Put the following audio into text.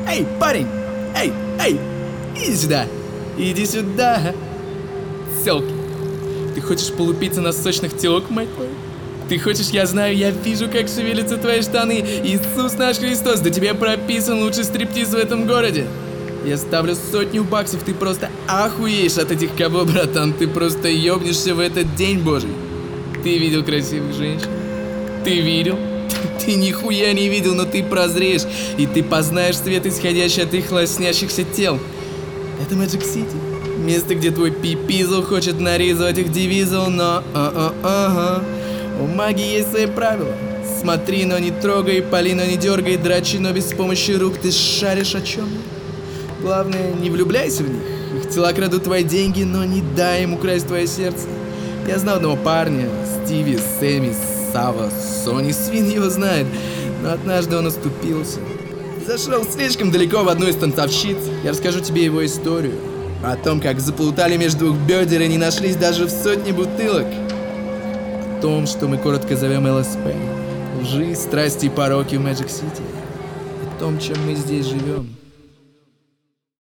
Эй, парень! Эй! Иди сюда! Иди сюда! Селки, ты хочешь полупиться на сочных телок, мать твою? Ты хочешь, я знаю, я вижу, как шевелятся твои штаны. Иисус наш Христос, да тебе прописан лучший стриптиз в этом городе. Я ставлю $100, ты просто охуеешь от этих кого, братан. Ты просто ёбнешься в этот день Божий. Ты видел красивых женщин? Ты видел? Ты нихуя не видел, но ты прозреешь, и ты познаешь свет, исходящий от их лоснящихся тел. Это Magic City. Место, где твой пипизл хочет нарезать их девизл, но... У магии есть свои правила. Смотри, но не трогай, пали, но не дергай, драчи, но без помощи рук. Ты шаришь о чем? Главное, не влюбляйся в них. Их тела крадут твои деньги, но не дай им украсть твое сердце. Я знал одного парня, Стиви, Сэмми, Сава, Сони, свин его знает. Но однажды он оступился. Зашел слишком далеко в одну из танцовщиц. Я расскажу тебе его историю. О том, как заплутали между двух бедер и не нашлись даже в сотне бутылок. О том, что мы коротко зовем ЛСП. Лжи, страсти и пороки в Magic City. О том, чем мы здесь живем.